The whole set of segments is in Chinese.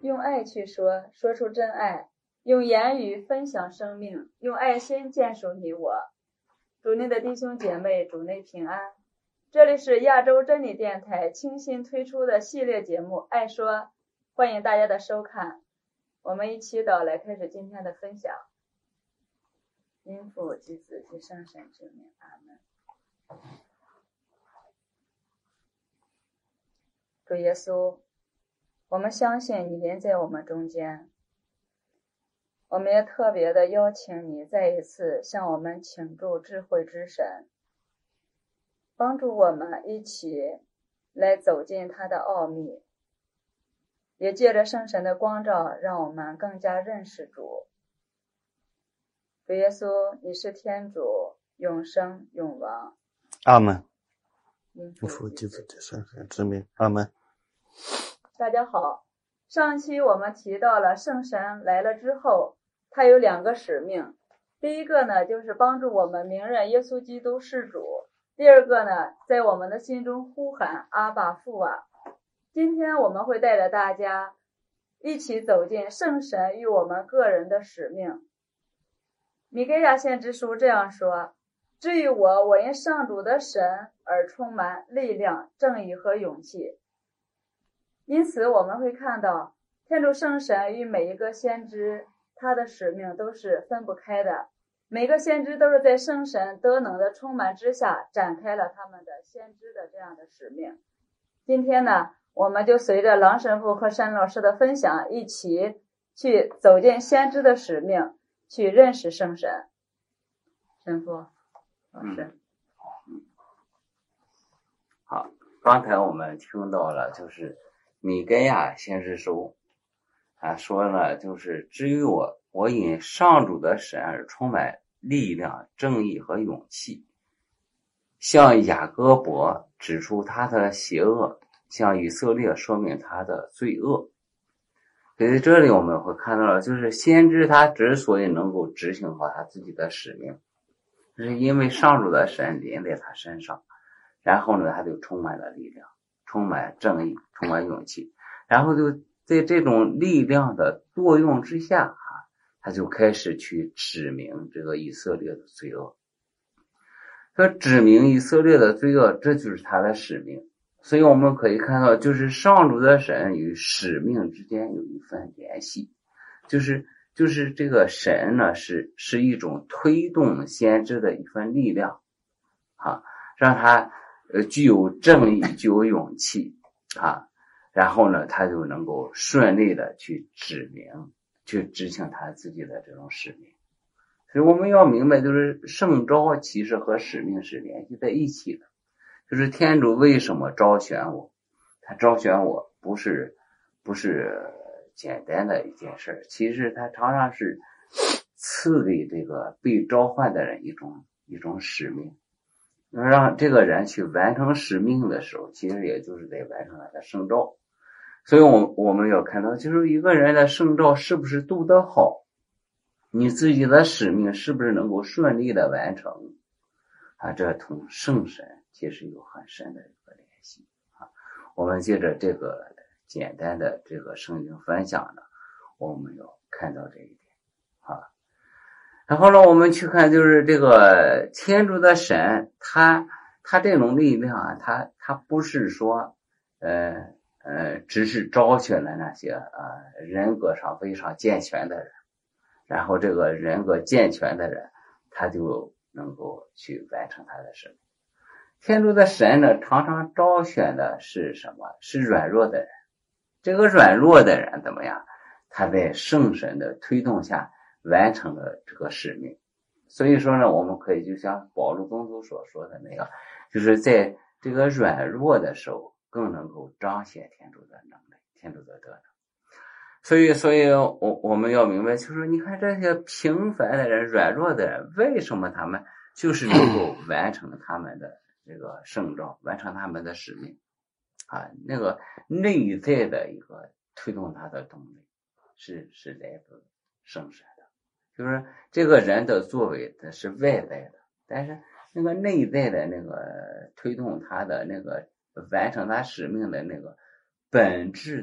用爱去说，说出真爱，用言语分享生命，用爱心坚守你我。主内的弟兄姐妹，主内平安。这里是亚洲真理电台倾心推出的系列节目《爱说》，欢迎大家的收看。我们一祈祷来开始今天的分享。因父及子及圣神之名，阿门。主耶稣，我们相信你临在我们中间，我们也特别的邀请你再一次向我们倾注智慧之神，帮助我们一起来走进他的奥秘，也借着圣神的光照，让我们更加认识主。主耶稣，你是天主，永生永王。 阿门。 因父及子及圣神之名，阿门。 大家好，上期我们提到了圣神来了之后，他有两个使命。第一个呢，就是帮助我们明认耶稣基督是主；第二个呢，在我们的心中呼喊阿爸父啊。今天我们会带着大家一起走进圣神与我们个人的使命。米该亚先知书这样说：至于我因上主的神而充满力量、正义和勇气。因此我们会看到天主圣神与每一个先知，他的使命都是分不开的。每个先知都是在圣神德能的充满之下展开了他们的先知的这样的使命。今天呢，我们就随着郎神父和山老师的分享，一起去走进先知的使命，去认识圣神。神父老师。 好，刚才我们听到了就是米该亚先知书说了，就是至于我因上主的神而充满力量、正义和勇气，向雅各伯指出他的邪恶，向以色列说明他的罪恶。所以这里我们会看到了，就是先知他之所以能够执行好他自己的使命，是因为上主的神临在他身上，然后呢他就充满了力量，充满正义，充满勇气，然后就在这种力量的作用之下他就开始去指明这个以色列的罪恶。他指明以色列的罪恶，这就是他的使命。所以我们可以看到，就是上主的神与使命之间有一份联系，就是这个神呢是一种推动先知的一份力量让他具有正义，具有勇气然后呢他就能够顺利的去指明，去执行他自己的这种使命。所以我们要明白，就是圣召其实和使命是联系在一起的。就是天主为什么召选我，他召选我不是简单的一件事，其实他常常是赐给这个被召唤的人一种使命，让这个人去完成使命的时候，其实也就是在完成他的圣召。所以我们要看到，就是一个人的圣召是不是读得好，你自己的使命是不是能够顺利的完成这同圣神其实有很深的一个联系我们借着这个简单的这个圣经分享呢，我们要看到这一点然后呢，我们去看就是这个天主的神，他这种力量他不是说只是招选了那些人格上非常健全的人，然后这个人格健全的人他就能够去完成他的使命。天主的神呢，常常招选的是什么？是软弱的人。这个软弱的人怎么样？他在圣神的推动下完成了这个使命。所以说呢，我们可以就像保禄宗徒所说的那个，就是在这个软弱的时候更能够彰显天主的能力，天主的德能。所以我们要明白，就是你看这些平凡的人、软弱的人，为什么他们就是能够完成他们的这个圣召，完成他们的使命那个内在的一个推动他的动力是来自圣神的。就是这个人的作为它是外在的，但是那个内在的那个推动他的那个完成他使命的那个本质的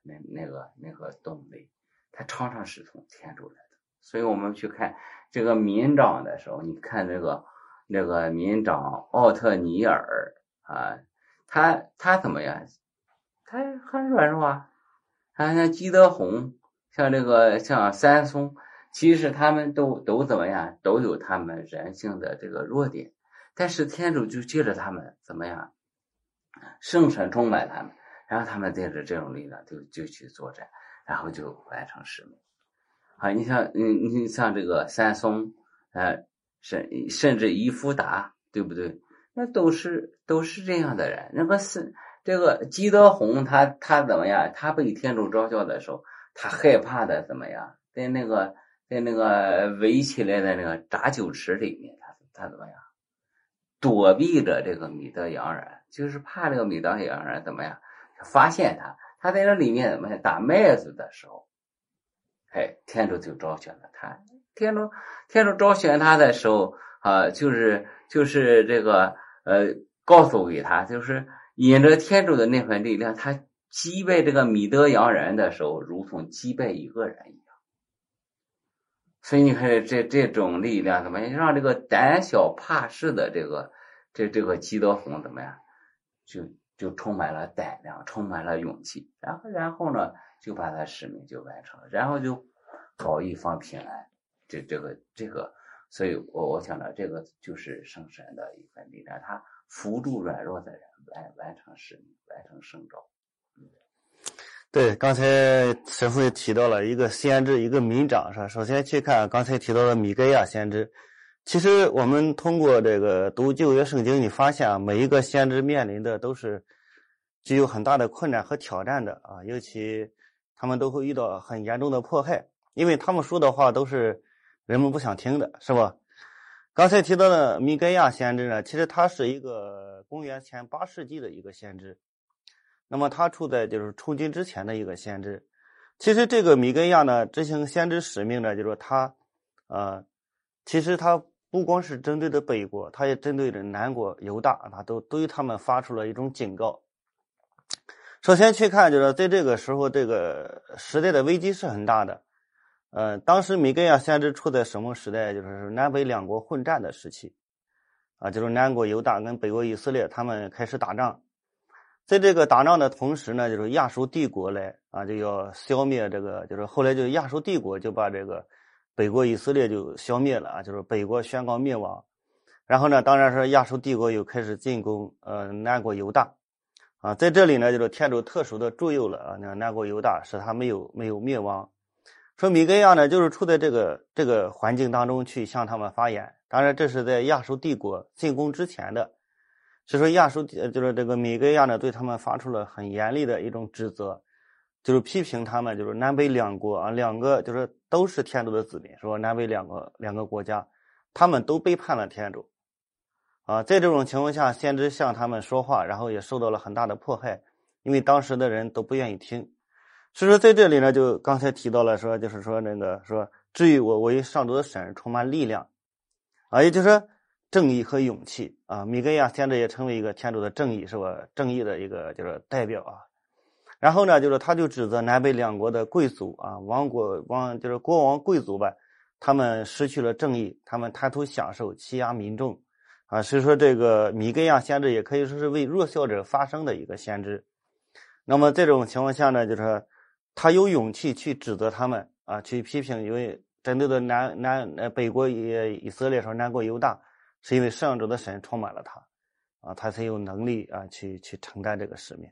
那个动力，它常常是从天主来的。所以我们去看这个民长的时候，你看那个民长奥特尼尔啊，他怎么样？他很软弱啊，像基德宏，像三松，其实他们都怎么样？都有他们人性的这个弱点，但是天主就借着他们怎么样？圣神充满他们，然后他们带着这种力量就去作战，然后就完成使命。啊，你像这个三松，甚至伊夫达，对不对？那都是这样的人。这个基德宏，他怎么样？他被天主召叫的时候，他害怕的怎么样？在那个围起来的那个炸酒池里面，他怎么样？躲避着这个米德杨然，就是怕这个米德杨然怎么样？发现他在那里面怎么样打麦子的时候，天主就招选了他。天主招选他的时候啊，就是这个告诉给他，就是引着天主的那份力量，他击败这个米德杨人的时候，如同击败一个人一样。所以你看这种力量怎么样，让这个胆小怕事的这个基德宏怎么样，就充满了胆量，充满了勇气，然后呢，就把他使命就完成了，然后就保一方平安。这个，所以我想呢，这个就是圣神的一份力量，他扶助软弱的人完成使命，完成圣召。 对，刚才师父也提到了一个先知，一个民长，是吧？首先去看刚才提到的米盖亚先知。其实我们通过这个读旧约圣经，你发现每一个先知面临的都是具有很大的困难和挑战的啊，尤其他们都会遇到很严重的迫害，因为他们说的话都是人们不想听的，是吧？刚才提到的米盖亚先知呢，其实他是一个公元前8世纪的一个先知。那么他处在就是出军之前的一个先知。其实这个米盖亚呢，执行先知使命呢，就是说他其实他不光是针对的北国，他也针对着南国犹大，他都对他们发出了一种警告。首先去看，就是在这个时候，这个时代的危机是很大的。当时米盖亚先知处在什么时代？就是南北两国混战的时期啊，就是南国犹大跟北国以色列他们开始打仗。在这个打仗的同时呢，就是亚述帝国来啊，就要消灭这个，就是后来就亚述帝国就把这个北国以色列就消灭了啊，就是北国宣告灭亡。然后呢，当然是亚述帝国又开始进攻南国犹大啊，在这里呢，就是天主特殊的助佑了啊，那南国犹大使他没有灭亡。说米盖亚呢，就是处在这个环境当中去向他们发言。当然，这是在亚述帝国进攻之前的。所以说亚述就是这个米盖亚呢，对他们发出了很严厉的一种指责，就是批评他们就是南北两国啊，两个就是都是天主的子民，说南北两个国家，他们都背叛了天主啊。在这种情况下，先知向他们说话，然后也受到了很大的迫害，因为当时的人都不愿意听。所以说在这里呢，就刚才提到了说，就是说那个说，至于我为上主的神充满力量啊，也就是说正义和勇气啊，米盖亚先知也成为一个天主的正义，是吧？正义的一个就是代表啊。然后呢，就是他就指责南北两国的贵族啊，就是国王贵族吧，他们失去了正义，他们贪图享受，欺压民众啊。所以说这个米盖亚先知也可以说是为弱小者发声的一个先知。那么这种情况下呢，就是他有勇气去指责他们啊，去批评，因为针对的北国以色列说南国犹大。是因为上主的神充满了他啊，他才有能力啊去承担这个使命。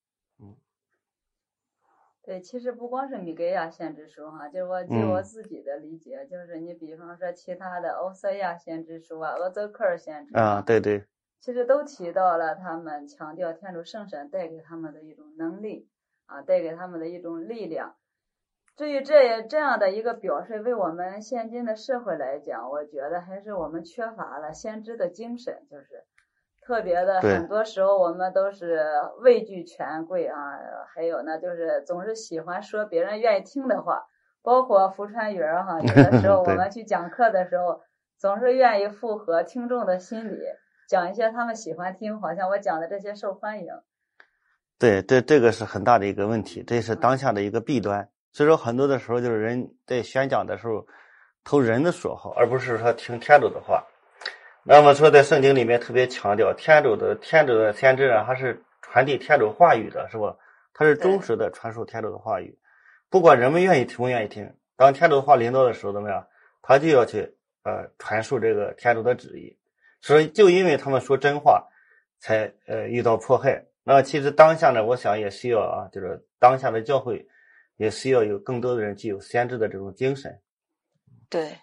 对，其实不光是米盖亚先知书哈，就是据我自己的理解，就是你比方说其他的欧瑟亚先知书啊、厄泽克尔先知啊，对， 其实都提到了他们强调天主圣神带给他们的一种能力啊，带给他们的一种力量。至于这样的一个表示，为我们现今的社会来讲，我觉得还是我们缺乏了先知的精神，就是特别的很多时候我们都是畏惧权贵啊，还有呢就是总是喜欢说别人愿意听的话，包括福川语儿哈，有的时候我们去讲课的时候总是愿意附和听众的心理，讲一些他们喜欢听，好像我讲的这些受欢迎。 对，这个是很大的一个问题，这也是当下的一个弊端。所以说很多的时候就是人在宣讲的时候投人的所好，而不是说听天主的话。那么说在圣经里面特别强调天主的先知啊，他是传递天主话语的，是吧？他是忠实的传授天主的话语，不管人们愿意听不愿意听，当天主的话临到的时候怎么样，他就要去传授这个天主的旨意。所以就因为他们说真话才遇到迫害。那其实当下呢，我想也需要啊，就是当下的教会也需要有更多的人具有先知的这种精神。 对，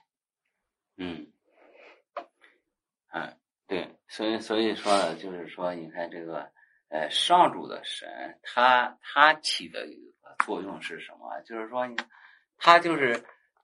对，所以说呢，就是说，你看这个上主的神，他起的一个作用是什么？就是说，他就是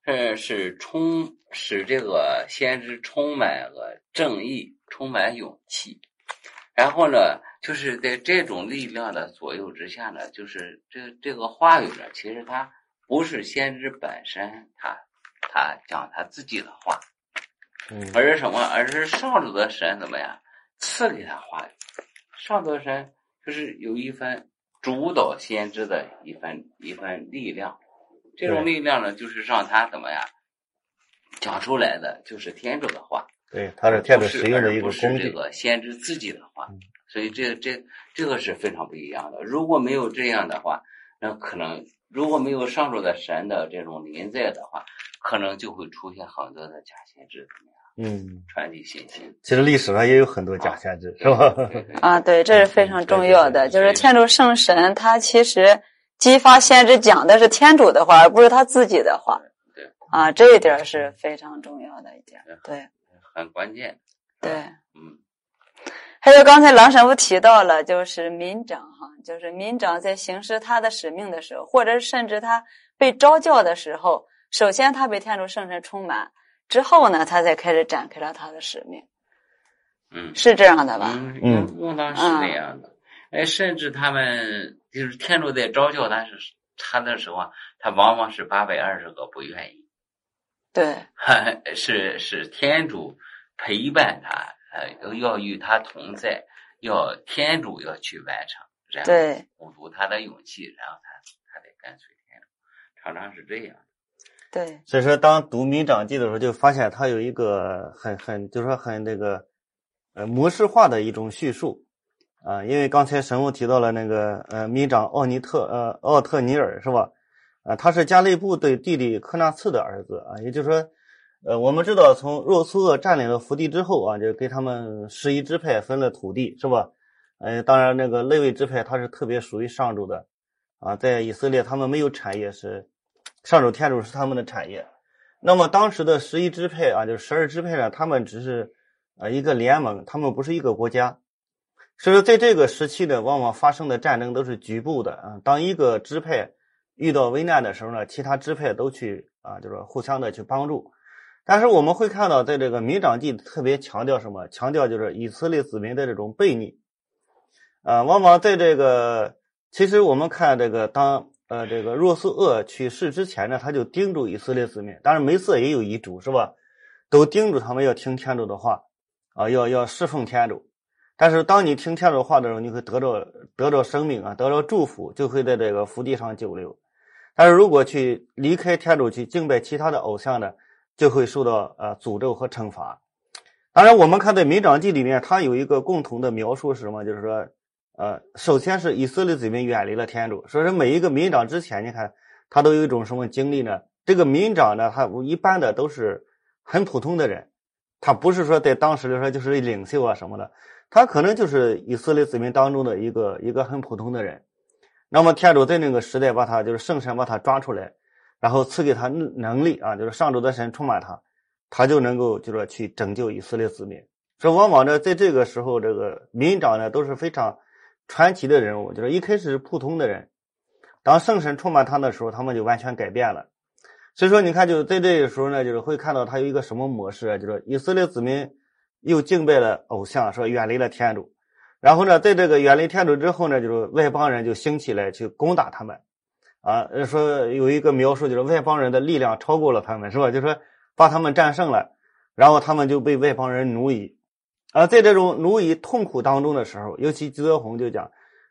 使这个先知充满了正义，充满勇气。然后呢，就是在这种力量的左右之下呢，就是这个话语呢，其实它不是先知本身他讲他自己的话，而是什么？而是上主的神怎么样赐给他话语？上主的神就是有一份主导先知的一份力量，这种力量呢，就是让他怎么样讲出来的就是天主的话。 对，他是天主使用的一个工具， 不是这个先知自己的话。所以这个是非常不一样的。如果没有这样的话，那可能如果没有上主的神的这种临在的话，可能就会出现很多的假先知怎么样传递信息。 其实历史上也有很多假先知，是吧？ 对，这是非常重要的。就是天主圣神他其实激发先知讲的是天主的话，而不是他自己的话。 对这一点是非常重要的一点。对， 很关键。 对，还有刚才郎神父提到了，就是民长就是民长在行使他的使命的时候，或者甚至他被召教的时候，首先他被天主圣神充满，之后呢，他才开始展开了他的使命。是这样的吧？ 应当是那样的。甚至他们就是天主在召教他的时候啊，他往往是820个不愿意。 对， 是天主陪伴他。要与他同在，天主要去完成，然后鼓足他的勇气，然后他得跟随天主，常常是这样。 对， 所以说当读民长记的时候，就发现他有一个就是说很这个模式化的一种叙述因为刚才神父提到了那个民长奥特尼尔是吧？他是加利布对弟弟科纳茨的儿子也就是说。我们知道从若苏厄占领了福地之后就给他们11支派分了土地，是吧？当然那个利未支派它是特别属于上主的在以色列他们没有产业，是上主天主是他们的产业。那么当时的11支派就是12支派呢，他们只是一个联盟，他们不是一个国家。所以说在这个时期呢，往往发生的战争都是局部的当一个支派遇到危难的时候呢，其他支派都去就是互相的去帮助。但是我们会看到在这个民长记特别强调什么？强调就是以色列子民的这种悖逆往往在这个其实我们看这个当这个若苏厄去世之前呢，他就叮嘱以色列子民，当然梅瑟也有遗嘱是吧？都叮嘱他们要听天主的话要侍奉天主。但是当你听天主的话的时候，你会得着生命得着祝福，就会在这个福地上久留。但是如果去离开天主去敬拜其他的偶像呢，就会受到诅咒和惩罚。当然我们看在民长记里面，它有一个共同的描述是什么？就是说首先是以色列子民远离了天主，所以说每一个民长之前你看他都有一种什么经历呢？这个民长呢，他一般的都是很普通的人，他不是说在当时来说就是领袖什么的，他可能就是以色列子民当中的一个很普通的人。那么天主在那个时代把他就是圣神把他抓出来，然后赐给他能力就是上主的神充满他就能够就是说去拯救以色列子民。所以往往呢在这个时候，这个民长呢都是非常传奇的人物，就是一开始是普通的人，当圣神充满他的时候，他们就完全改变了。所以说你看就在这个时候呢，就是会看到他有一个什么模式就是以色列子民又敬拜了偶像，说远离了天主，然后呢在这个远离天主之后呢，就是外邦人就兴起来去攻打他们说有一个描述就是外邦人的力量超过了他们，是吧？就是说把他们战胜了，然后他们就被外邦人奴役在这种奴役痛苦当中的时候，尤其基督红就讲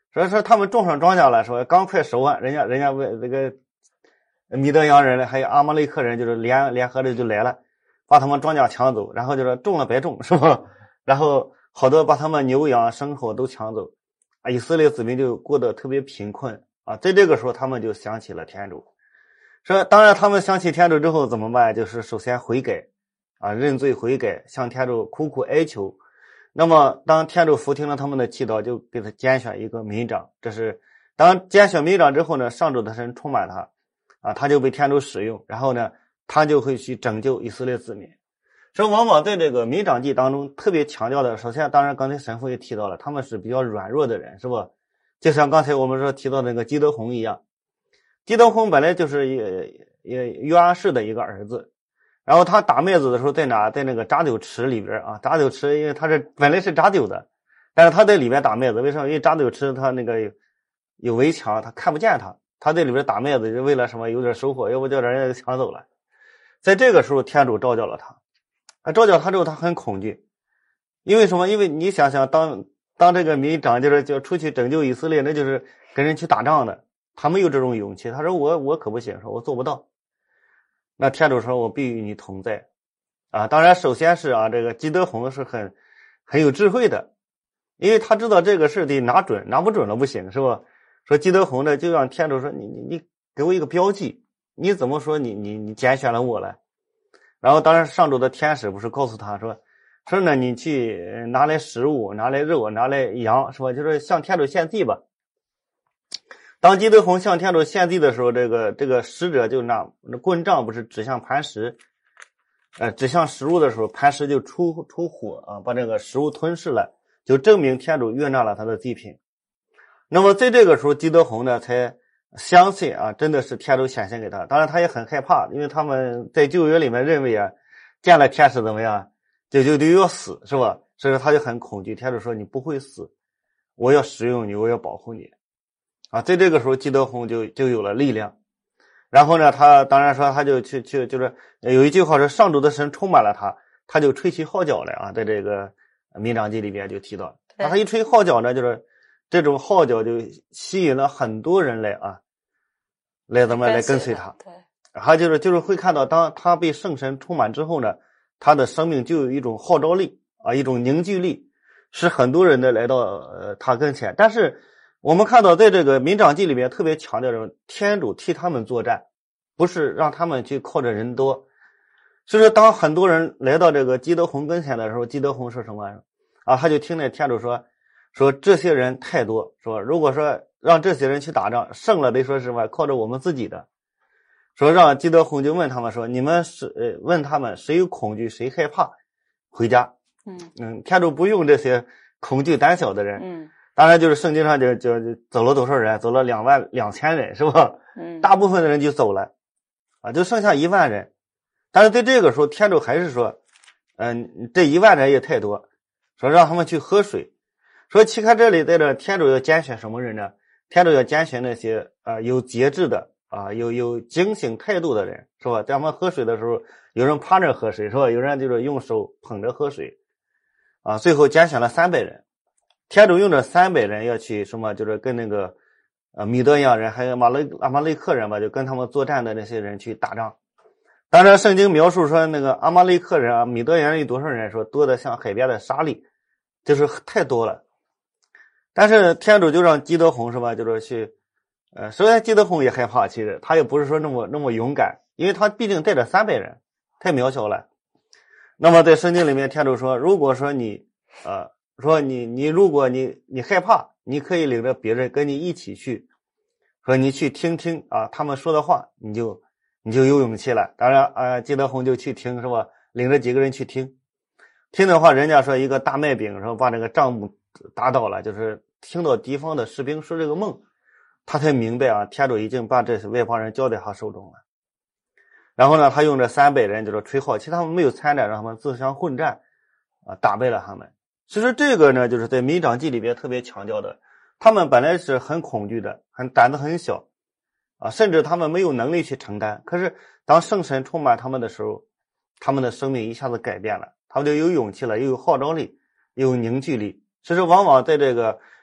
说他们种上庄稼了，说刚快收完，人家为这个米德扬人还有阿玛雷克人就是联合的就来了，把他们庄稼抢走，然后就说种了白种，是吧？然后好多把他们牛羊牲口都抢走，以色列子民就过得特别贫困啊。在这个时候，他们就想起了天主。说当然他们想起天主之后怎么办？就是首先悔改啊，认罪悔改，向天主苦苦哀求。那么当天主俯听了他们的祈祷，就给他拣选一个民长。这是当拣选民长之后呢，上主的神充满他啊，他就被天主使用，然后呢他就会去拯救以色列子民。所以往往在这个民长记当中特别强调的，首先当然刚才神父也提到了，他们是比较软弱的人，是吧？就像刚才我们说提到那个基德宏一样，基德宏本来就是约阿士的一个儿子，然后他打麦子的时候在哪？在那个榨酒池里边啊，榨酒池因为他是本来是榨酒的，但是他在里边打麦子，为什么？因为榨酒池他那个有围墙，他看不见他在里边打麦子就为了什么？有点收获，要不叫人家抢走了。在这个时候天主召叫了他，召叫他之后他很恐惧，因为什么？因为你想想当这个民长就是就出去拯救以色列，那就是跟人去打仗的，他没有这种勇气。他说我可不行，说我做不到。那天主说我必与你同在啊。当然首先是这个基德宏是很有智慧的，因为他知道这个事得拿准，拿不准了不行，是吧？说基德宏呢就让天主说你给我一个标记，你怎么说你拣选了我了？然后当然上主的天使不是告诉他说呢你去拿来食物，拿来肉，拿来羊，是吧？就是向天主献祭吧。当基德宏向天主献祭的时候，这个使者就拿棍杖不是指向磐石，指向食物的时候，磐石就出火啊，把这个食物吞噬了，就证明天主悦纳了他的祭品。那么在这个时候，基德宏呢才相信真的是天主显现给他。当然他也很害怕，因为他们在旧约里面认为见了天使怎么样，就要死，是吧？所以说他就很恐惧。天主说你不会死，我要使用你，我要保护你。在这个时候基德宏就有了力量。然后呢他当然说他就去就是有一句话说上主的神充满了他就吹起号角来在这个民长记里边就提到，他一吹号角呢，就是这种号角就吸引了很多人来怎么来跟随他。 对， 他就是会看到当他被圣神充满之后呢，他的生命就有一种号召力一种凝聚力，使很多人的来到他跟前。但是我们看到在这个民长记里面特别强调着天主替他们作战，不是让他们去靠着人多。所以说当很多人来到这个基德宏跟前的时候，基德宏说什么他就听见天主说这些人太多，说如果说让这些人去打仗胜了得说什么靠着我们自己的。说让基德宏就问他们说你们问他们谁有恐惧谁害怕回家。天主不用这些恐惧胆小的人。当然就是圣经上就走了多少人？走了22000人，是吧？大部分的人就走了就剩下1万人。但是在这个时候天主还是说这1万人也太多，说让他们去喝水。说期看这里在这天主要拣选什么人呢？天主要拣选那些有节制的有警醒态度的人，是吧？在他们喝水的时候，有人趴着喝水，是吧？有人就是用手捧着喝水最后拣选了300人。天主用这300人要去什么？就是跟那个米德扬人还有阿玛雷克人吧，就跟他们作战的那些人去打仗。当然圣经描述说那个阿玛雷克人米德扬人有多少人？说多的像海边的沙粒，就是太多了。但是天主就让基德宏是吧？就是去首先基德宏也害怕，其实他也不是说那么勇敢，因为他毕竟带着300人，太渺小了。那么在圣经里面天主说，如果说你说你如果你害怕，你可以领着别人跟你一起去，说你去听他们说的话，你就有勇气了。当然基德宏就去听，是吧？领着几个人去听的话，人家说一个大麦饼说把那个帐幕打倒了，就是听到敌方的士兵说这个梦，他才明白天主已经把这些外邦人交在他手中了。然后呢他用这300人就是吹号，其实他们没有参战，让他们自相混战打败了他们。其实这个呢就是在民长记里边特别强调的，他们本来是很恐惧的，胆子很小甚至他们没有能力去承担。可是当圣神充满他们的时候，他们的生命一下子改变了，他们就有勇气了，又有号召力，又有凝聚力。其实往往在这个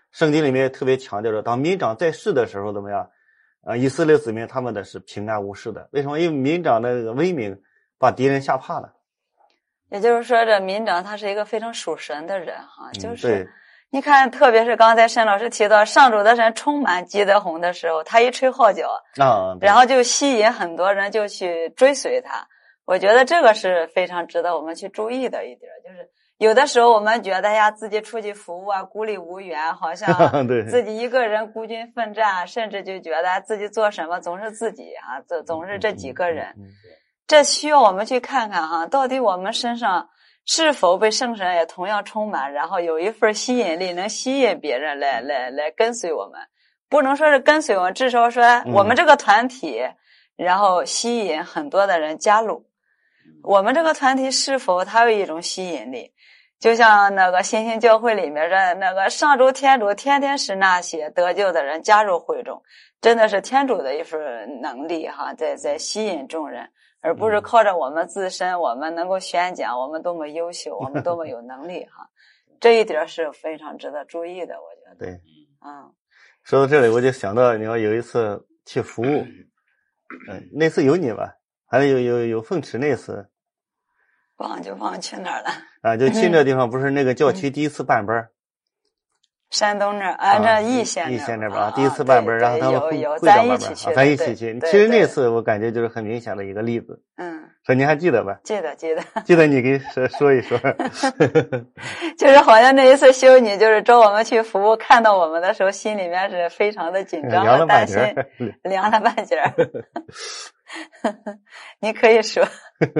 圣经里面特别强调着，当民长在世的时候怎么样？以色列子民他们的是平安无事的。为什么？因为民长的威名把敌人吓怕了。 也就是说，这民长他是一个非常属神的人哈， 对。 你看，特别是刚才沈老师提到上主的神充满基德宏的时候，他一吹号角然后就吸引很多人就去追随他。我觉得这个是非常值得我们去注意的一点，就是有的时候我们觉得呀，自己出去服务啊，孤立无援，好像自己一个人孤军奋战，甚至就觉得自己做什么总是自己啊，总是这几个人。这需要我们去看看哈，到底我们身上是否被圣神也同样充满，然后有一份吸引力，能吸引别人来跟随我们。不能说是跟随我们，至少说我们这个团体，然后吸引很多的人加入。我们这个团体是否它有一种吸引力？就像那个新兴教会里面的那个上主天主天天使那些得救的人加入会中，真的是天主的一份能力哈，在吸引众人。而不是靠着我们自身，我们能够宣讲，我们多么优秀，我们多么有能力哈，这一点是非常值得注意的，我觉得。 对，说到这里，我就想到你要有一次去服务，那次有你吧？还有凤池那次， 忘去哪儿了就去那地方，不是那个教区第一次办班。 山东那儿，这易县那边第一次办班，然后他们会咱一起去， 咱一起去。其实那次我感觉就是很明显的一个例子。说你还记得吧？ 记得。 记得你给说一说。 就是好像那一次修女就是找我们去服务，看到我们的时候，心里面是非常的紧张和担心，凉了半截儿。你可以说。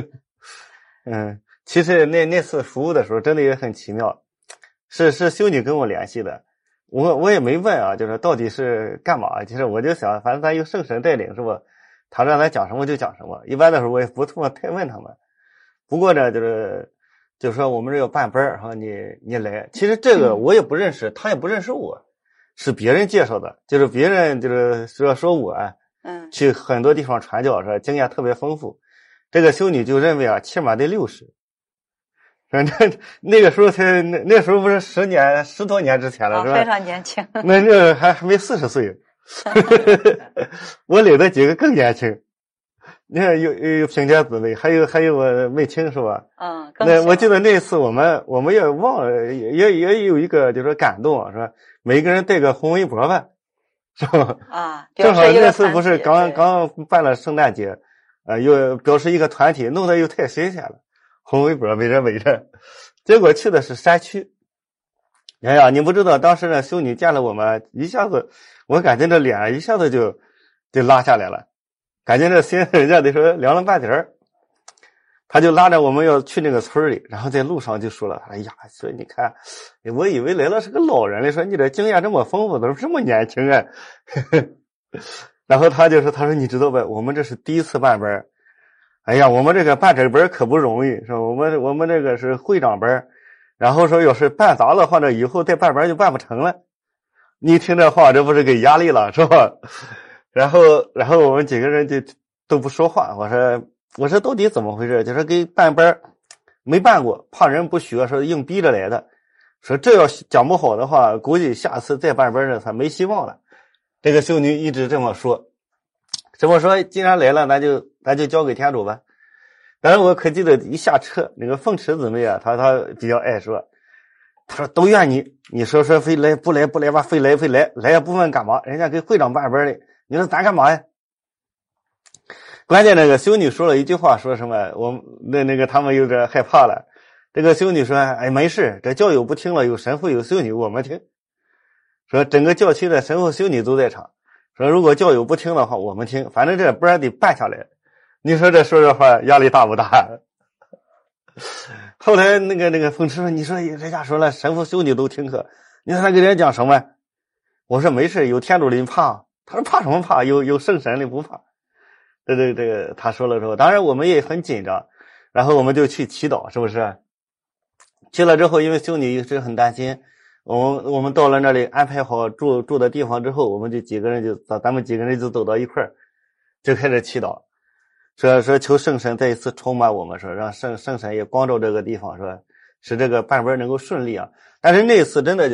其实那次服务的时候，真的也很奇妙。是修女跟我联系的，我也没问啊，就是到底是干嘛？其实我就想，反正咱有圣神带领是吧？他让咱讲什么就讲什么。一般的时候我也不这么太问他们。不过呢，就是说我们这要办班儿哈，你来。其实这个我也不认识，他也不认识我，是别人介绍的，就是别人就是说我去很多地方传教是吧？经验特别丰富。这个修女就认为啊，起码得60。反正那个时候那时候不是10多年之前了，是吧？ 非常年轻。 那还没40岁。我领的几个更年轻。你看有平家姊妹，还有我妹亲是吧？那我记得那次我们也忘了，也有一个就是感动是吧？每个人带个红围脖吧，是吧？正好那次不是刚办了圣诞节，又表示一个团体，弄得又太新鲜了。红围脖围着，结果去的是山区。哎呀，你不知道，当时呢，修女见了我们，一下子，我感觉这脸一下子就拉下来了，感觉这心人家得说凉了半截儿。他就拉着我们要去那个村里，然后在路上就说了：“哎呀，说你看，我以为来了是个老人了，说你这经验这么丰富，怎么这么年轻啊？”然后他说你知道吧，我们这是第一次办班。哎呀，我们这个办这班可不容易，是吧？我们这个是会长班，然后说要是办砸了或者以后再办班就办不成了。你听这话，这不是给压力了，是吧？然后我们几个人就都不说话。我说到底怎么回事？就是给办班没办过，怕人不学，说硬逼着来的。说这要讲不好的话，估计下次再办班呢，他没希望了。这个修女一直这么说。既然来了，咱就交给天主吧。但是我可记得一下车，那个凤池姊妹啊，她比较爱说，她说都怨你说非来不来吧，非来来也不问干嘛，人家给会长办班的，你说咱干嘛呀？关键那个修女说了一句话，说什么我那个他们有点害怕了。这个修女说：“哎，没事，这教友不听了，有神父有修女，我们听。说整个教区的神父修女都在场。”说如果教友不听的话，我们听，反正这不然得办下来。你说这说话压力大不大？后来那个凤池说：“你说人家说了神父修女都听课，你说他给人家讲什么？”我说：“没事，有天主的你怕。”他说：“怕什么怕？有圣神的不怕。”这个他说了之后，当然我们也很紧张，然后我们就去祈祷，是不是？去了之后，因为修女一直很担心。我们到了那里安排好住的地方之后，我们就咱们几个人就走到一块儿，就开始祈祷，说求圣神再一次充满我们，说让圣神也光照这个地方，说使这个办班能够顺利啊。但是那次真的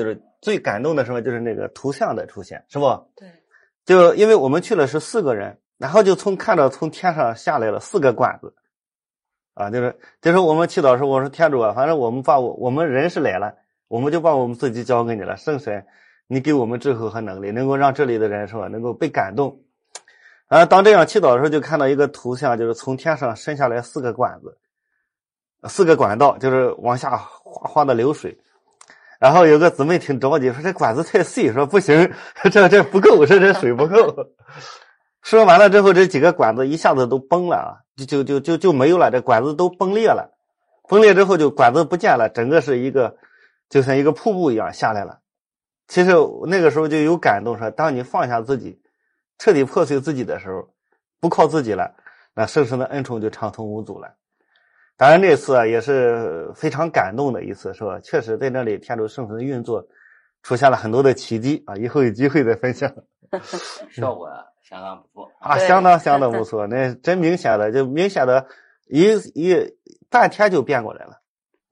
最感动的时候就是那个图像的出现，是不？ 对， 就因为我们去了是4个人，然后就看到从天上下来了4个管子，啊，就是我们祈祷的时候，我说天主啊，反正我们人是来了，我们就把我们自己交给你了，圣神，你给我们智慧和能力，能够让这里的人是吧，能够被感动。当这样祈祷的时候，就看到一个图像，就是从天上伸下来4个管子，4个管道，就是往下哗的流水。然后有个姊妹挺着急，说这管子太细，说不行，这不够，说这水不够。说完了之后，这几个管子一下子都崩了啊，就没有了，这管子都崩裂了。崩裂之后就管子不见了，整个是就像一个瀑布一样下来了。其实那个时候就有感动，说当你放下自己，彻底破碎自己的时候，不靠自己了，那圣神的恩宠就畅通无阻了。当然那次也是非常感动的一次，是吧？确实在那里天主圣神的运作出现了很多的奇迹啊，以后有机会再分享。 效果相当不错啊，相当不错，那真明显的，就明显的半天就变过来了。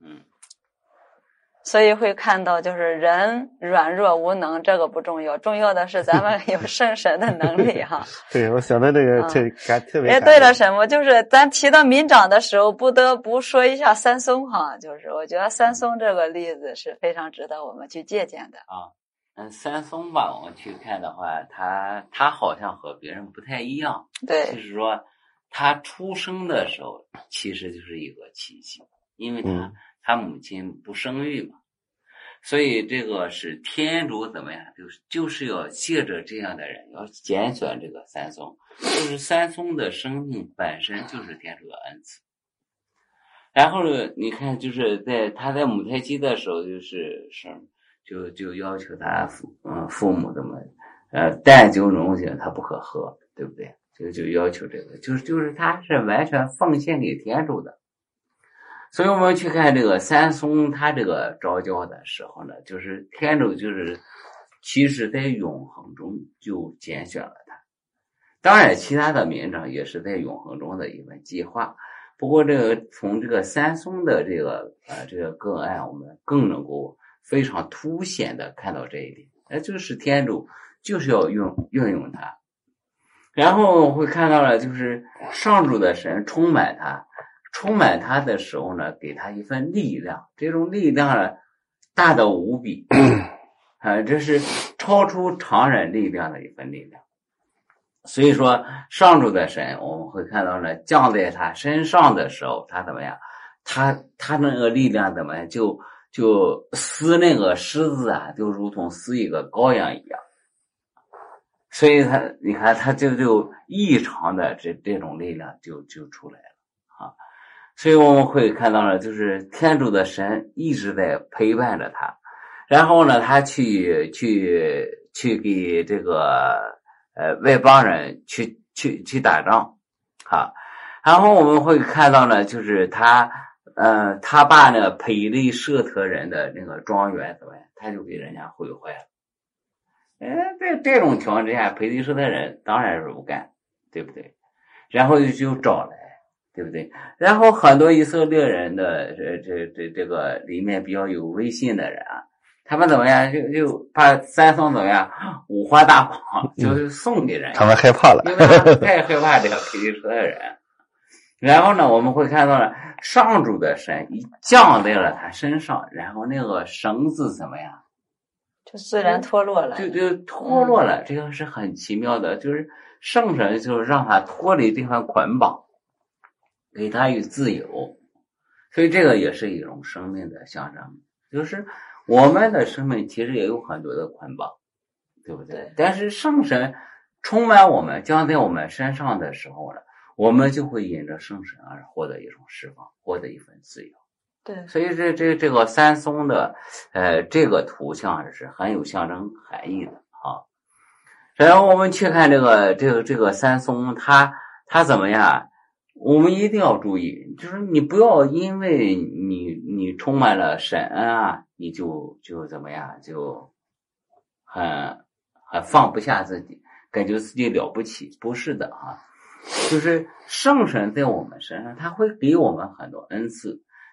所以会看到就是人软弱无能，这个不重要，重要的是咱们有圣神的能力哈。 对，我想到这个特别。 对了，什么？就是咱提到民长的时候，不得不说一下三松哈，就是我觉得三松这个例子是非常值得我们去借鉴的啊。三松吧，我们去看的话，他好像和别人不太一样。 对， 就是说他出生的时候其实就是一个奇迹，因为他母亲不生育嘛，所以这个是天主怎么样，就是要借着这样的人，要拣选这个三松，就是三松的生命本身就是天主的恩赐。然后呢，你看就是他在母胎期的时候，就要求他父母怎么淡酒浓酒他不可喝，对不对？就要求这个，就是他是完全奉献给天主的。所以我们去看这个三松，他这个召教的时候呢，就是天主其实在永恒中就拣选了他。当然其他的民长也是在永恒中的一份计划，不过从这个三松的这个个案，我们更能够非常凸显的看到这一点，那就是天主就是要运用他。然后会看到了，就是上主的神充满他的时候呢，给他一份力量，这种力量呢大到无比这是超出常人力量的一份力量。所以说上主的神我们会看到呢，降在他身上的时候，他怎么样，他那个力量怎么样，就撕那个狮子啊，就如同撕一个羔羊一样。所以你看他就异常的这种力量就出来了啊。所以我们会看到了，就是天主的神一直在陪伴着他，然后呢他去给这个外邦人去打仗啊。然后我们会看到呢，就是他把那个培利舍特人的那个庄园怎么样，他就给人家毁坏了。在这种情况之下，培利舍特人当然是不干，对不对？然后就找来，对不对？然后很多以色列人的这个里面比较有威信的人啊，他们怎么样就把三松怎么样五花大绑，就是送给人， 他们害怕了， 因为他们太害怕这个培利舍特人。然后呢，我们会看到了上主的神一降在了他身上，然后那个绳子怎么样？ 就自然脱落了， 就脱落了。这个是很奇妙的，就是圣神就是让他脱离这份捆绑，给他以自由。所以这个也是一种生命的象征，就是我们的生命其实也有很多的捆绑，对不对？但是圣神充满我们，降在我们身上的时候呢，我们就会引着圣神而获得一种释放，获得一份自由。 对， 所以这个三松的这个图像是很有象征含义的啊。然后我们去看这个三松，它怎么样？我们一定要注意，就是你不要因为你充满了神啊，你就怎么样，就很放不下自己，感觉自己了不起，不是的啊。就是圣神在我们身上，他会给我们很多恩赐。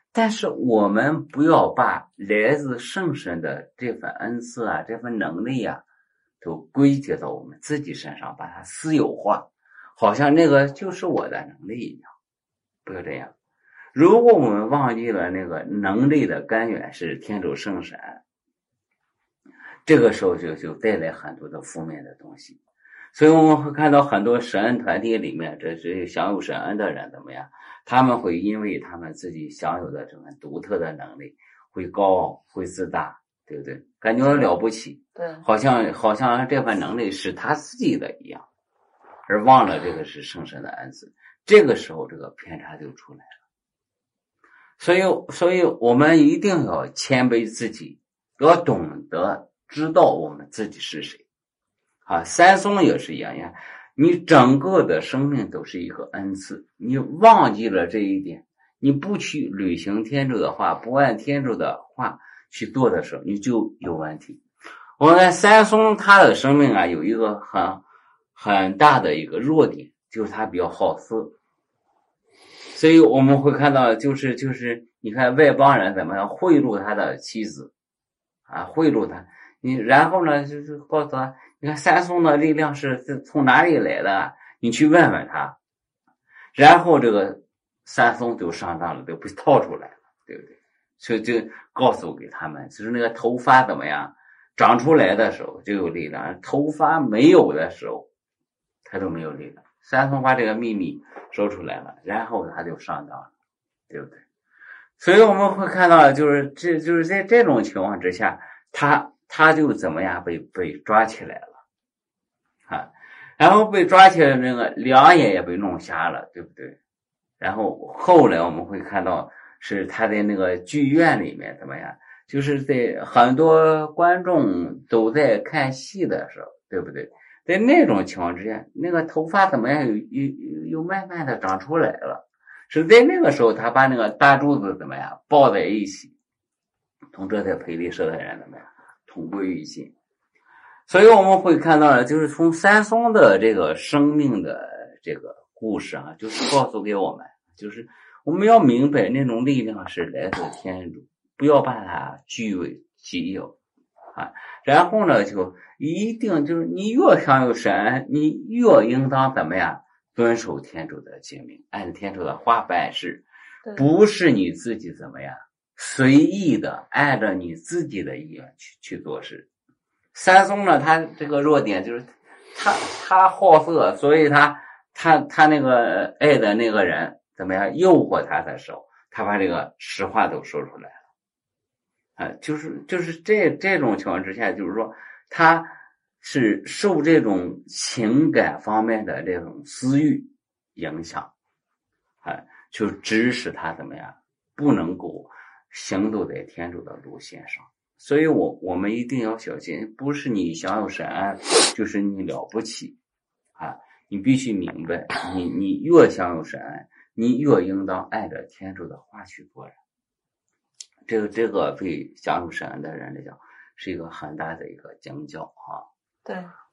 但是我们不要把来自圣神的这份恩赐啊，这份能力啊，都归结到我们自己身上，把它私有化，好像那个就是我的能力一样。不要这样。如果我们忘记了那个能力的根源是天主圣神，这个时候就带来很多的负面的东西。所以我们会看到很多神恩团体里面，这些享有神恩的人怎么样？他们会因为他们自己享有的这份独特的能力，会高傲，会自大，对不对？感觉了不起， 对， 好像这份能力是他自己的一样，而忘了这个是圣神的恩赐。这个时候，这个偏差就出来了。所以我们一定要谦卑自己，要懂得知道我们自己是谁。三松也是一样呀，你整个的生命都是一个恩赐，你忘记了这一点，你不去履行天主的话，不按天主的话去做的时候，你就有问题。我们三松他的生命啊，有一个很大的一个弱点，就是他比较好色。所以我们会看到，就是你看外邦人怎么样贿赂他的妻子贿赂他，然后呢就是告诉他，你看三松的力量是从哪里来的，你去问问他。然后这个三松就上当了，就被套出来了，对不对？所以就告诉给他们，就是那个头发怎么样长出来的时候就有力量，头发没有的时候他都没有力量。三松把这个秘密说出来了，然后他就上当了，对不对？所以我们会看到，就是在这种情况之下，他就怎么样被抓起来了然后被抓起来，那个两眼也被弄瞎了，对不对？然后后来我们会看到，是他在那个剧院里面怎么样，就是在很多观众都在看戏的时候，对不对？在那种情况之下，那个头发怎么样有慢慢的长出来了，是在那个时候他把那个大柱子怎么样抱在一起，同这些培力社的人怎么样同归于尽。所以我们会看到，就是从三松的这个生命的这个故事就是告诉给我们，就是我们要明白那种力量是来自天主，不要把它据为己有然后呢，就一定就是你越享有神，你越应当怎么样遵守天主的诫命，按天主的话办事，不是你自己怎么样随意的按照你自己的意愿去做事。三松呢，他这个弱点就是他好色，所以他那个爱的那个人怎么样诱惑他的时候，他把这个实话都说出来了就是这种情况之下，就是说他是受这种情感方面的这种私欲影响就指使他怎么样不能够行走在天主的路线上。所以我们一定要小心，不是你享有神恩就是你了不起你必须明白，你越享有神恩，你越应当按照天主的话去做人。这个对享有神恩的人来讲是一个很大的一个警教对，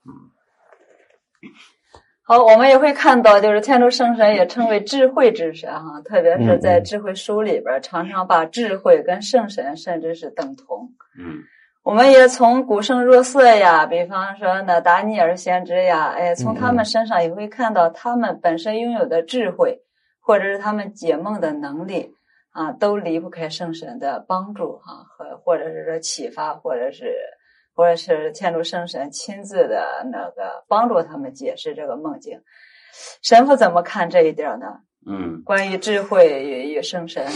好，我们也会看到，就是天主圣神也称为智慧之神特别是在智慧书里边常常把智慧跟圣神甚至是等同。我们也从古圣若瑟呀，比方说呢达尼尔先知呀，从他们身上也会看到他们本身拥有的智慧，或者是他们解梦的能力都离不开圣神的帮助或者是说启发，或者是天主圣神亲自的那个帮助他们解释这个梦境。神父怎么看这一点呢？关于智慧与圣神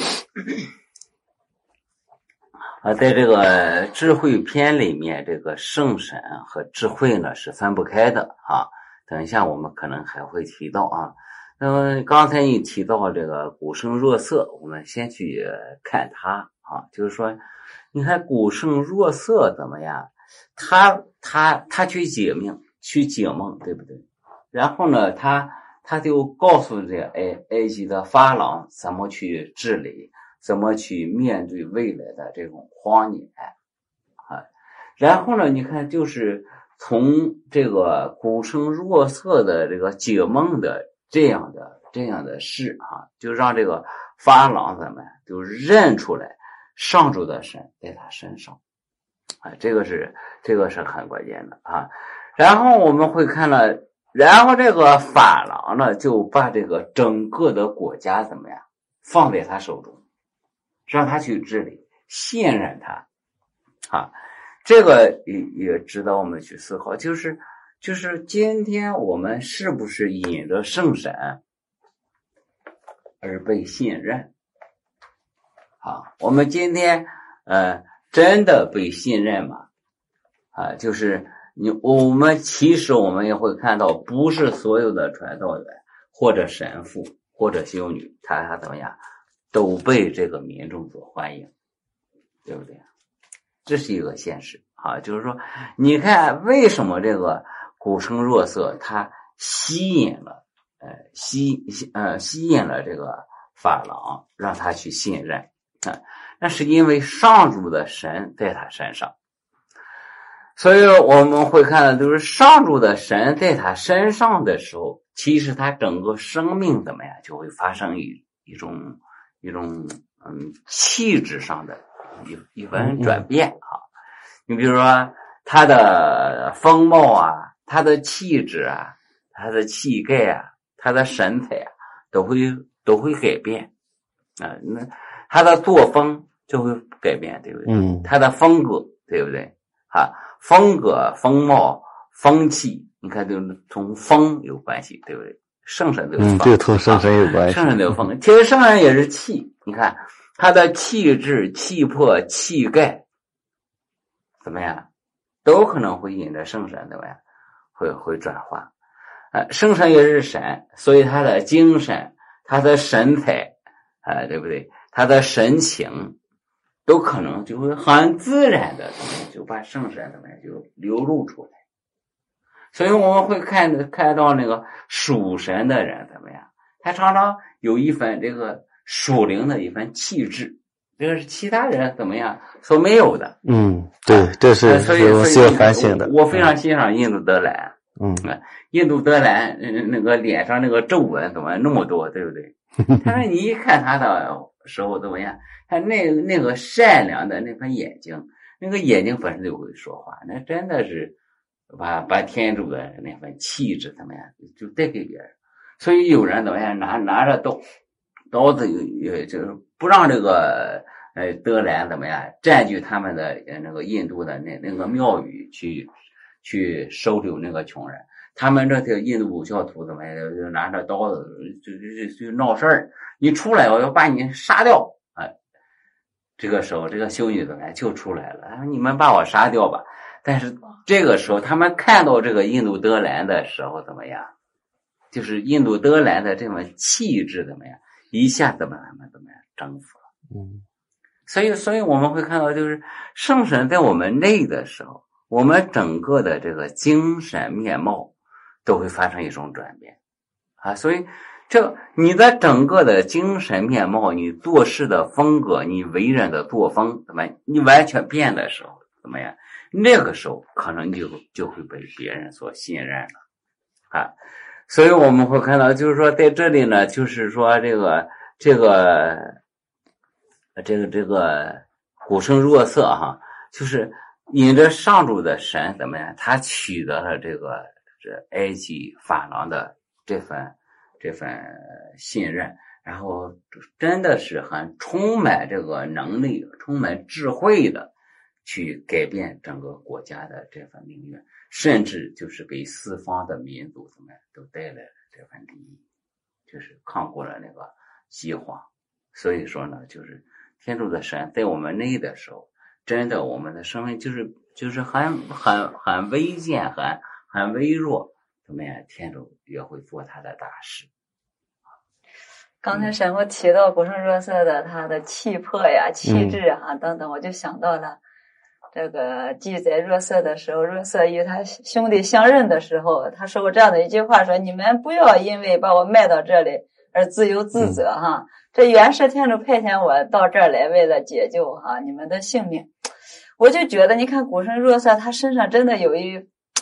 在这个智慧篇里面，这个圣神和智慧呢是分不开的等一下我们可能还会提到那么刚才你提到这个古圣若瑟，我们先去看他就是说你看古圣若瑟怎么样，他去解梦，对不对？然后呢他就告诉这个埃及的法老怎么去治理，怎么去面对未来的这种荒年然后呢你看就是从这个古圣若瑟的这个解梦的这样的这样的事就让这个法郎怎么样就认出来上主的神在他身上这个是很关键的然后我们会看了，然后这个法郎呢就把这个整个的国家怎么样放在他手中，让他去治理，信任他这个也值得我们去思考，就是今天我们是不是因着圣神而被信任我们今天真的被信任吗就是我们其实我们也会看到，不是所有的传道员或者神父或者修女他怎么样都被这个民众所欢迎，对不对？这是一个现实就是说你看为什么这个古圣若瑟他吸引了这个法郎，让他去信任那是因为上主的神在他身上，所以我们会看到就是上主的神在他身上的时候，其实他整个生命怎么样就会发生一种气质上的一番转变你比如说他的风貌他的气质他的气概他的神采都会改变那他的作风就会改变，对不对？他的风格，对不对风格、风貌、风气，你看就从风有关系，对不对？圣神的风就同圣神有关系。 圣神的风，其实圣神也是气，你看他的气质、气魄、气概怎么样，都可能会引着圣神怎么样会转化圣神也是神，所以他的精神、他的神采对不对？他的神情都可能就会很自然的就把圣神怎么样就流露出来。所以我们会看到那个属神的人怎么样，他常常有一份这个属灵的一份气质，这个是其他人怎么样所没有的。 对，这是需要反省的。 我非常欣赏印度德兰。印度德兰那个脸上那个皱纹怎么那么多，对不对？但是你一看他的时候怎么样，他那个善良的那份眼睛，那个眼睛本身就会说话，那真的是把天主的那份气质怎么样就带给别人。所以有人怎么样拿着刀子也就是不让这个德兰怎么样占据他们的那个印度的那个庙宇去收留那个穷人。他们这些印度教徒怎么样就拿着刀子就闹事儿，你出来我要把你杀掉这个时候这个修女怎么样就出来了，你们把我杀掉吧。但是这个时候他们看到这个印度德兰的时候怎么样，就是印度德兰的这种气质怎么样，一下子把他们怎么样征服了。所以我们会看到就是圣神在我们内的时候，我们整个的这个精神面貌都会发生一种转变所以你的整个的精神面貌，你做事的风格，你为人的作风怎么样，你完全变的时候怎么样，那个时候可能就会被别人所信任了所以我们会看到就是说在这里呢，就是说这个古圣若瑟就是引着上主的神怎么样，他取得了这埃及法郎的这份信任，然后真的是很充满这个能力，充满智慧的去改变整个国家的这份命运，甚至就是给四方的民族怎么样都带来了这份利益，就是抗过了那个饥荒。所以说呢，就是天主的神在我们内的时候，真的我们的生命就是很微贱，很微弱，怎么样天主也会做他的大事。 刚才神父提到古圣若瑟的他的气魄呀、气质等等，我就想到了这个记载若瑟的时候，若瑟与他兄弟相认的时候，他说过这样的一句话，说你们不要因为把我卖到这里而自由自责这原是天主派遣我到这儿来，为了解救你们的性命。我就觉得你看古圣若瑟他身上真的有一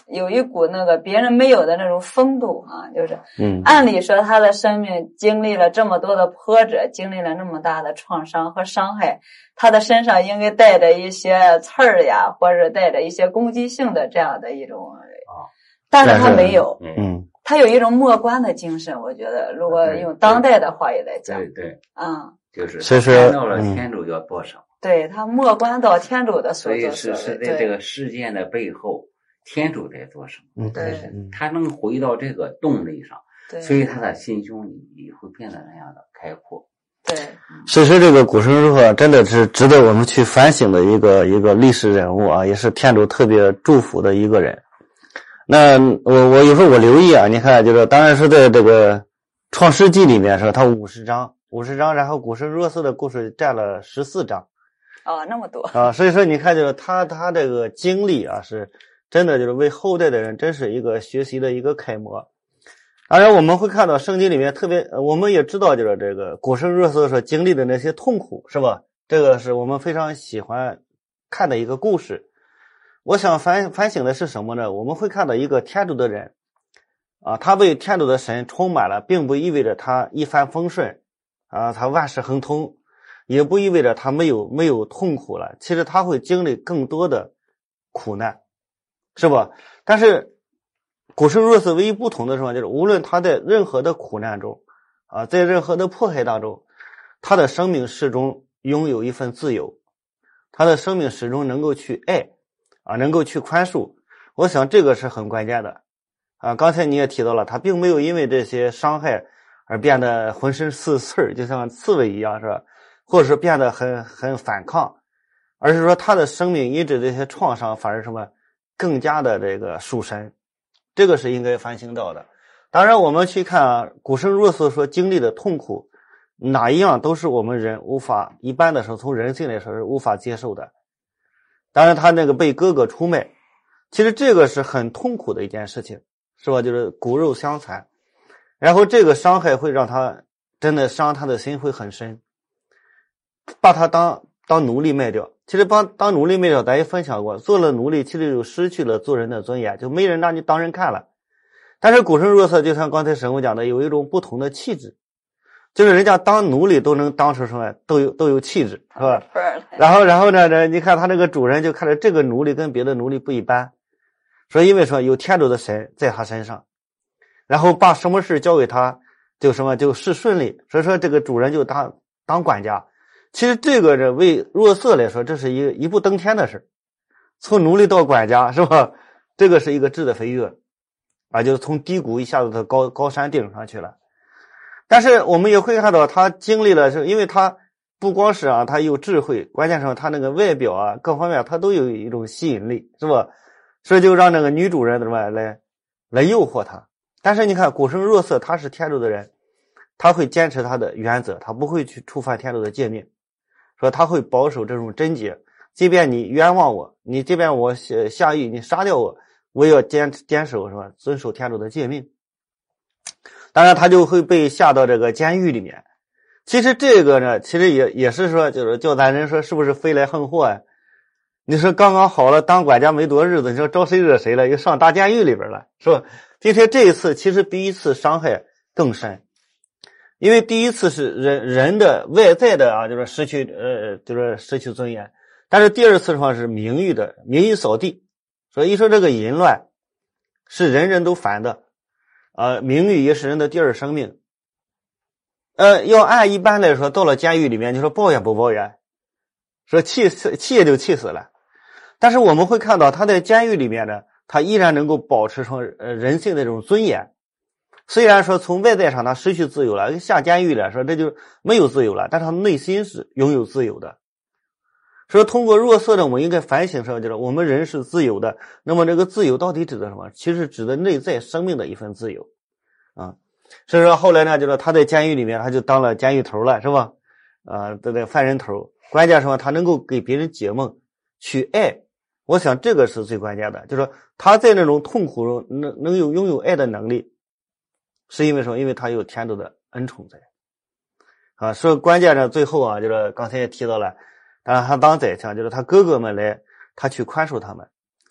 有一股那个别人没有的那种风度啊，就是嗯， 按理说他的生命经历了这么多的波折，经历了那么大的创伤和伤害，他的身上应该带着一些刺儿呀，或者带着一些攻击性的这样的一种，但是他没有，他有一种默观的精神。我觉得如果用当代的话语来讲， 对， 就是看到了天主要做什么， 对，他默观到天主的所作所为，是在这个事件的背后，天主在做什么？ 对， 他能回到这个动力上，所以他的心胸里会变得那样的开阔。 对， 所以说这个古圣若瑟真的是值得我们去反省的一个历史人物啊，也是天主特别祝福的一个人。那我有时候我留意啊，你看就是当然是在这个创世纪里面说他50章，然后古圣若瑟的故事占了14章。 那么多啊，所以说你看就是他这个经历啊，是真的就是为后代的人真是一个学习的一个楷模。当然我们会看到圣经里面特别我们也知道就是这个古圣若瑟所经历的那些痛苦，是吧？这个是我们非常喜欢看的一个故事。我想反省的是什么呢？我们会看到一个天主的人啊，他被天主的神充满了，并不意味着他一帆风顺啊，他万事亨通，也不意味着他没有痛苦了。其实他会经历更多的苦难，是吧？但是古圣若瑟唯一不同的地方就是，无论他在任何的苦难中啊，在任何的迫害当中，他的生命始终拥有一份自由，他的生命始终能够去爱啊，能够去宽恕。我想这个是很关键的啊。刚才你也提到了，他并没有因为这些伤害而变得浑身是刺儿，就像刺猬一样，是吧？或者是变得很反抗，而是说他的生命因着这些创伤反而什么更加的这个属神，这个是应该反省到的。当然我们去看啊，古圣若瑟所经历的痛苦，哪一样都是我们人无法，一般的时候从人性来说是无法接受的。当然他那个被哥哥出卖，其实这个是很痛苦的一件事情，是吧？就是骨肉相残，然后这个伤害会让他真的伤他的心会很深，把他当奴隶卖掉。其实当奴隶卖掉，咱也分享过，做了奴隶其实就失去了做人的尊严，就没人拿你当人看了。但是古圣若瑟就像刚才沈公讲的，有一种不同的气质，就是人家当奴隶都能当出什么，都有气质，是吧？然后呢，你看他这个主人就看着这个奴隶跟别的奴隶不一般，说因为说有天主的神在他身上，然后把什么事交给他就是顺利，所以说这个主人就当管家。其实这个人为若瑟来说，这是一步登天的事，从奴隶到管家，是吧？这个是一个质的飞跃啊，就是从低谷一下子到高山顶上去了。但是我们也会看到他经历了，是因为他不光是啊，他有智慧，关键是他那个外表啊，各方面他都有一种吸引力，是吧？所以就让那个女主人怎么来诱惑他。但是你看古圣若瑟他是天主的人，他会坚持他的原则，他不会去触犯天主的诫命，说他会保守这种贞洁，即便你冤枉我，你即便我下狱你杀掉我也要坚守，是吧？遵守天主的诫命。当然他就会被下到这个监狱里面。其实这个呢，其实也是说，就是叫咱人说是不是飞来横祸啊？你说刚刚好了，当管家没多日子，你说招谁惹谁了，又上大监狱里边了，是吧？并且这一次其实比一次伤害更深，因为第一次是人的外在的啊，就是失去尊严，但是第二次的话是名誉扫地。所以说这个淫乱是人人都烦的，名誉也是人的第二生命。要按一般来说，到了监狱里面，你说抱怨不抱怨？说气也就气死了。但是我们会看到他在监狱里面呢，他依然能够保持成人性的这种尊严。虽然说从外在上他失去自由了，下监狱了，说这就没有自由了，但是他内心是拥有自由的。说通过若瑟呢，我们应该反省说，就是我们人是自由的。那么这个自由到底指的什么？其实指的内在生命的一份自由啊。所以说后来呢，就是他在监狱里面，他就当了监狱头了，是吧？这个犯人头。关键是他能够给别人解梦，去爱。我想这个是最关键的，就是说他在那种痛苦中能拥有爱的能力，是因为什么？因为他有天主的恩宠在啊。说关键呢，最后啊，就是刚才也提到了，当然他当宰相，就是他哥哥们来，他去宽恕他们。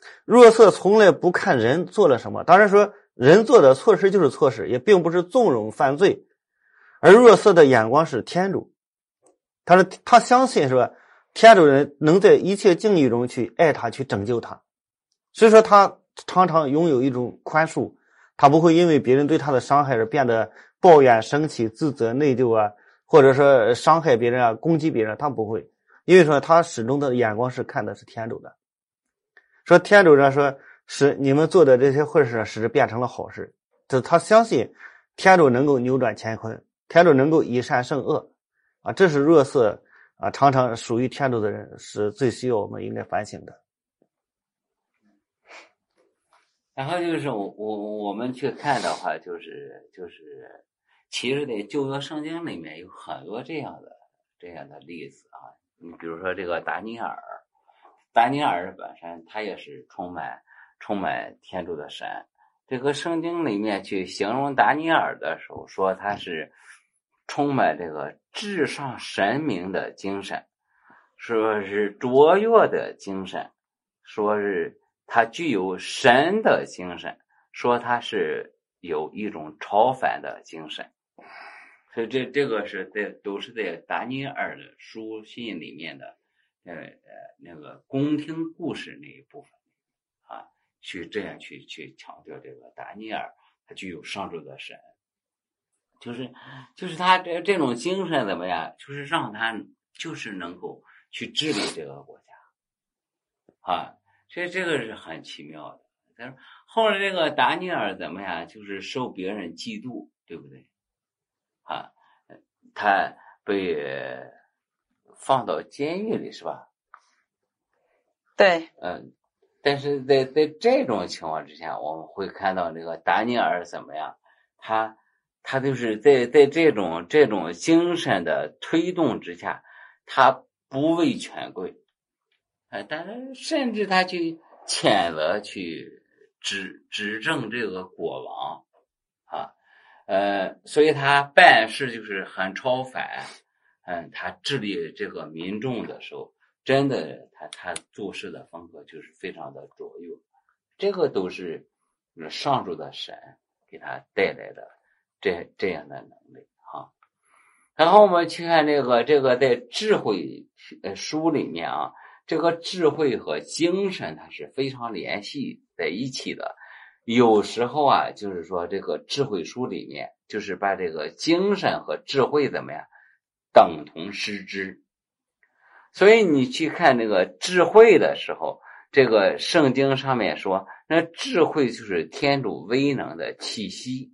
若瑟从来不看人做了什么，当然说人做的错事就是错事，也并不是纵容犯罪，而若瑟的眼光是天主，他相信说天主人能在一切境遇中去爱他，去拯救他，所以说他常常拥有一种宽恕，他不会因为别人对他的伤害而变得抱怨、生气、自责、内疚啊，或者说伤害别人啊、攻击别人，他不会，因为说他始终的眼光是看的是天主的，说天主人说使你们做的这些坏事使之变成了好事，这他相信天主能够扭转乾坤，天主能够以善胜恶啊，这是若瑟啊，常常属于天主的人是最需要我们应该反省的。 然后就是我们去看的话，就是其实在旧约圣经里面有很多这样的例子啊。你比如说这个达尼尔本身他也是充满天主的神。这个圣经里面去形容达尼尔的时候，说他是充满这个至上神明的精神，说是卓越的精神，说是他具有神的精神，说他是有一种超凡的精神。所以这个都是在达尼尔的书信里面的那个宫廷故事那一部分啊，去这样去强调这个达尼尔他具有上主的神，就是他这种精神怎么样，就是让他就是能够去治理这个国家啊，这个是很奇妙的。但是后来这个达尼尔怎么样，就是受别人嫉妒，对不对啊？他被放到监狱里是吧？ 对， 但是在这种情况之下，我们会看到这个达尼尔怎么样，他就是在这种精神的推动之下，他不畏权贵，但是甚至他去谴责去指正这个国王啊，所以他办事就是很超凡，他治理这个民众的时候，真的他做事的风格就是非常的卓越，这个都是上主的神给他带来的这样的能力啊。然后我们去看这个在智慧书里面啊，这个智慧和精神它是非常联系在一起的。有时候啊，就是说这个智慧书里面就是把这个精神和智慧怎么样等同视之，所以你去看这个智慧的时候，这个圣经上面说，那智慧就是天主威能的气息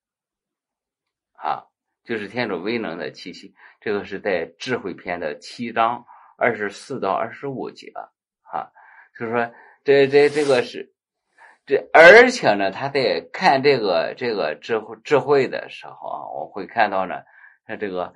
啊，就是天主威能的气息。这个是在智慧篇的7章24到25节啊，就是说这个是这，而且呢，他在看这个智慧的时候啊，我会看到呢，他这个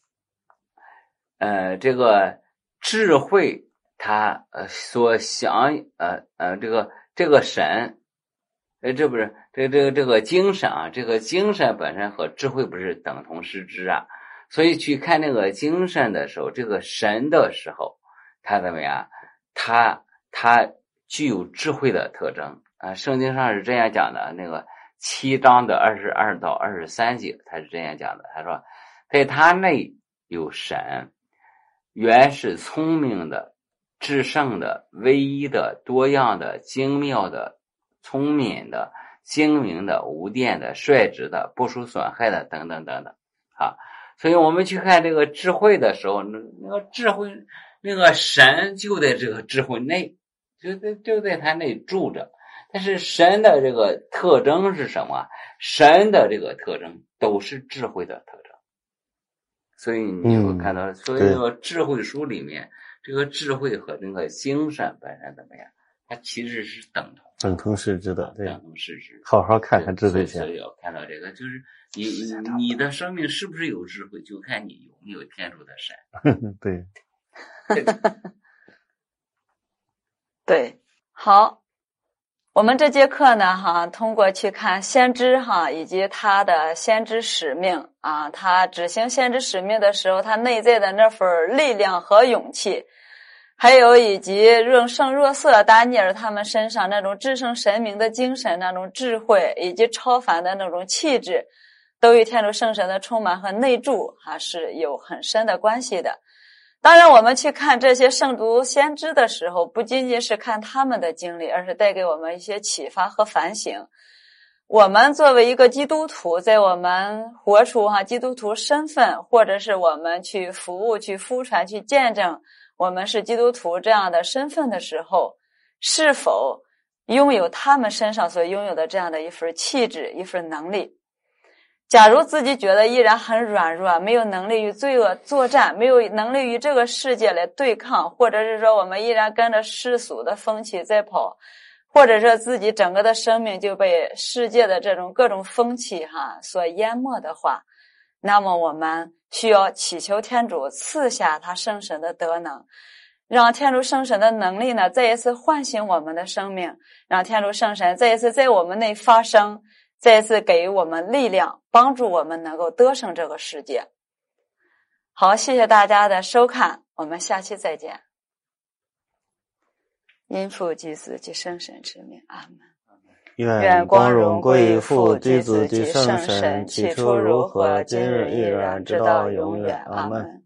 智慧他所想这个神，这不是这个精神啊，这个精神本身和智慧不是等同视之啊，所以去看那个精神的时候，这个神的时候，他怎么样？他具有智慧的特征啊，圣经上是这样讲的，那个7章的22到23节，他是这样讲的，他说，在他内有神，原是聪明的、至圣的、唯一的、多样的、精妙的、聪明的、精明的、无玷的、率直的、不受损害的等等等等啊。所以我们去看这个智慧的时候，那个智慧那个神就在这个智慧内，就在他内住着。但是神的这个特征是什么？神的这个特征都是智慧的特征。所以你会看到，所以说智慧书里面，这个智慧和这个精神本身怎么样？它其实是等同视之的，对，等同视之。 好好看看智慧篇。 所以要看到这个，就是你的生命是不是有智慧，就看你有没有天主的神。 对。 对，好，我们这节课呢，通过去看先知以及他的先知使命啊，他执行先知使命的时候，他内在的那份力量和勇气， 还有以及用圣若瑟、丹尼尔他们身上那种至圣神明的精神、那种智慧以及超凡的那种气质，都与天主圣神的充满和内住是有很深的关系的。当然我们去看这些圣徒先知的时候，不仅仅是看他们的经历，而是带给我们一些启发和反省。我们作为一个基督徒，在我们活出基督徒身份，或者是我们去服务、去福传、去见证我们是基督徒这样的身份的时候，是否拥有他们身上所拥有的这样的一份气质、一份能力？假如自己觉得依然很软弱，没有能力与罪恶作战，没有能力与这个世界来对抗，或者是说我们依然跟着世俗的风气在跑，或者说自己整个的生命就被世界的这种各种风气所淹没的话，那么我们需要祈求天主赐下他圣神的德能，让天主圣神的能力呢再一次唤醒我们的生命，让天主圣神再一次在我们内发生，再一次给予我们力量，帮助我们能够得胜这个世界。好，谢谢大家的收看，我们下期再见。因父及子及圣神之名，阿门。 愿光荣归于父及子及圣神，起初如何，今日亦然，直到永远，阿门。